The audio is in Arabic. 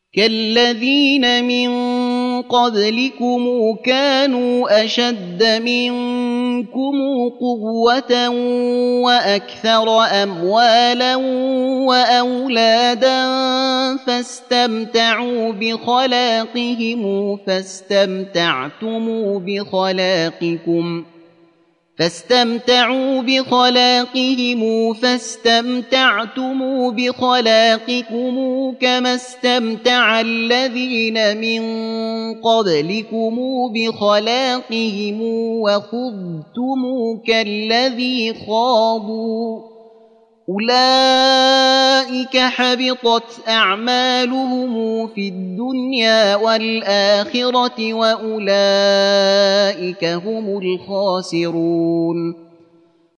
كالذين من قبلكم كانوا أشد منكم قوة وأكثر أموالا وأولادا فاستمتعوا بخلاقهم فاستمتعتم بخلاقكم كما استمتع الذين من قبلكم بخلاقهم وخضتم كالذي خاضوا أولئك حبطت أعمالهم في الدنيا والآخرة وأولئك هم الخاسرون